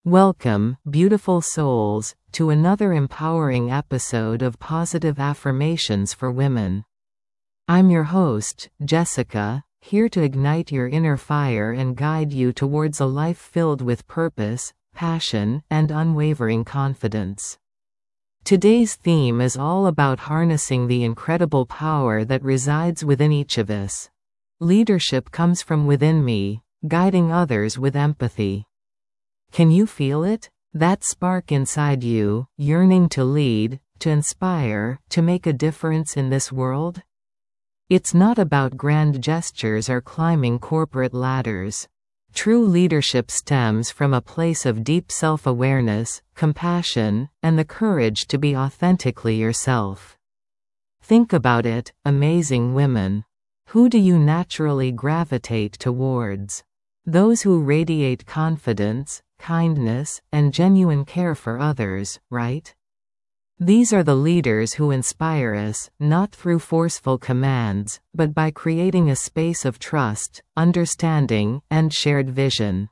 Welcome, beautiful souls, to another empowering episode of Positive Affirmations for Women. I'm your host, Jessica, here to ignite your inner fire and guide you towards a life filled with purpose, passion, and unwavering confidence. Today's theme is all about harnessing the incredible power that resides within each of us. Leadership comes from within me, guiding others with empathy. Can you feel it? That spark inside you, yearning to lead, to inspire, to make a difference in this world? It's not about grand gestures or climbing corporate ladders. True leadership stems from a place of deep self-awareness, compassion, and the courage to be authentically yourself. Think about it, amazing women. Who do you naturally gravitate towards? Those who radiate confidence, kindness, and genuine care for others, right? These are the leaders who inspire us, not through forceful commands, but by creating a space of trust, understanding, and shared vision.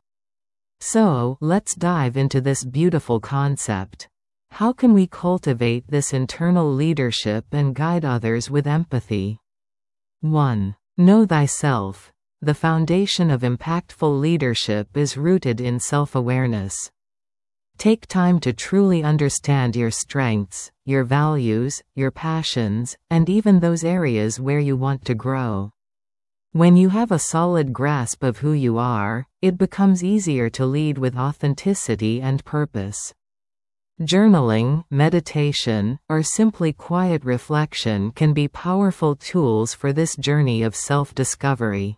So, let's dive into this beautiful concept. How can we cultivate this internal leadership and guide others with empathy? 1. Know thyself. The foundation of impactful leadership is rooted in self-awareness. Take time to truly understand your strengths, your values, your passions, and even those areas where you want to grow. When you have a solid grasp of who you are, it becomes easier to lead with authenticity and purpose. Journaling, meditation, or simply quiet reflection can be powerful tools for this journey of self-discovery.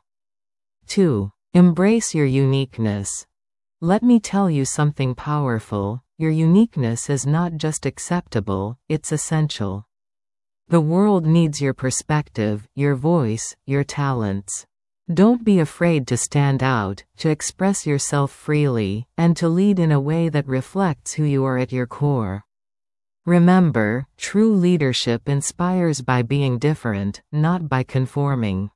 2. Embrace your uniqueness. Let me tell you something powerful. Your uniqueness is not just acceptable, it's essential. The world needs your perspective, your voice, your talents. Don't be afraid to stand out, to express yourself freely, and to lead in a way that reflects who you are at your core. Remember, true leadership inspires by being different, not by conforming.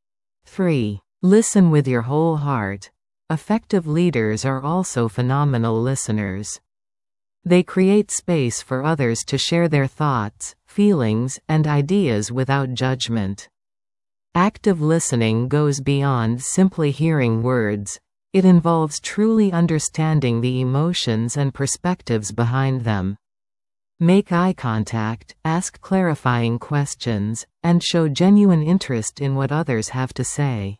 3. Listen with your whole heart. Effective leaders are also phenomenal listeners. They create space for others to share their thoughts, feelings, and ideas without judgment. Active listening goes beyond simply hearing words. It involves truly understanding the emotions and perspectives behind them. Make eye contact, ask clarifying questions, and show genuine interest in what others have to say.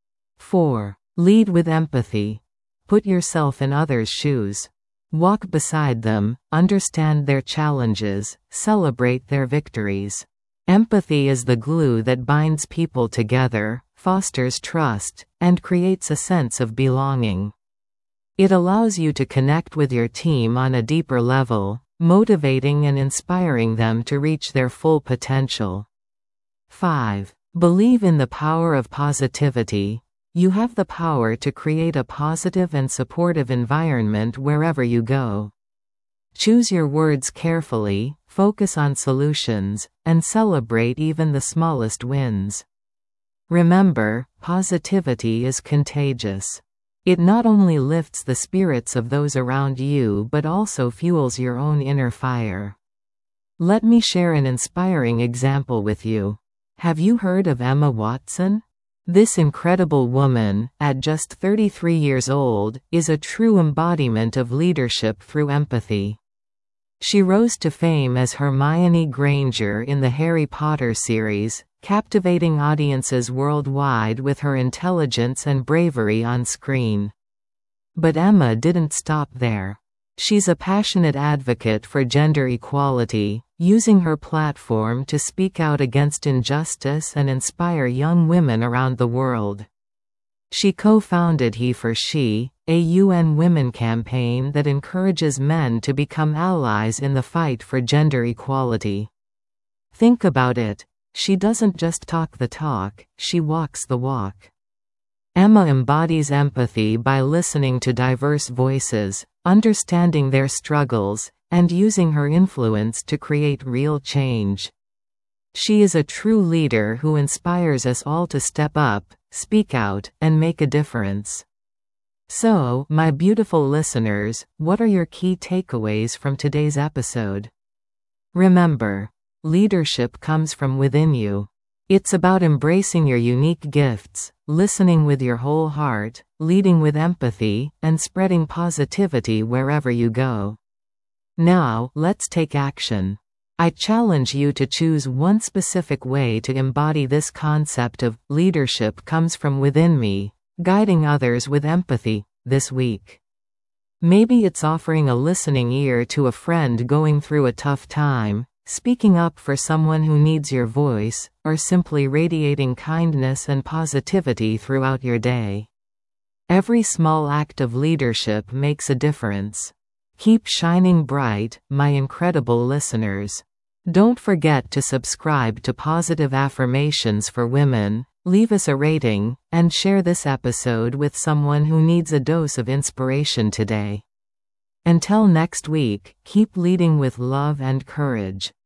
4. Lead with empathy. Put yourself in others' shoes. Walk beside them, understand their challenges, celebrate their victories. Empathy is the glue that binds people together, fosters trust, and creates a sense of belonging. It allows you to connect with your team on a deeper level, motivating and inspiring them to reach their full potential. 5. Believe in the power of positivity. You have the power to create a positive and supportive environment wherever you go. Choose your words carefully, focus on solutions, and celebrate even the smallest wins. Remember, positivity is contagious. It not only lifts the spirits of those around you but also fuels your own inner fire. Let me share an inspiring example with you. Have you heard of Emma Watson? This incredible woman, at just 33 years old, is a true embodiment of leadership through empathy. She rose to fame as Hermione Granger in the Harry Potter series, captivating audiences worldwide with her intelligence and bravery on screen. But Emma didn't stop there. She's a passionate advocate for gender equality, using her platform to speak out against injustice and inspire young women around the world. She co-founded He for She, a UN Women campaign that encourages men to become allies in the fight for gender equality. Think about it. She doesn't just talk the talk, she walks the walk. Emma embodies empathy by listening to diverse voices, understanding their struggles, and using her influence to create real change. She is a true leader who inspires us all to step up, speak out, and make a difference. So, my beautiful listeners, what are your key takeaways from today's episode? Remember, leadership comes from within you. It's about embracing your unique gifts, listening with your whole heart, leading with empathy, and spreading positivity wherever you go. Now, let's take action. I challenge you to choose one specific way to embody this concept of leadership comes from within me, guiding others with empathy, this week. Maybe it's offering a listening ear to a friend going through a tough time, speaking up for someone who needs your voice, or simply radiating kindness and positivity throughout your day. Every small act of leadership makes a difference. Keep shining bright, my incredible listeners. Don't forget to subscribe to Positive Affirmations for Women, leave us a rating, and share this episode with someone who needs a dose of inspiration today. Until next week, keep leading with love and courage.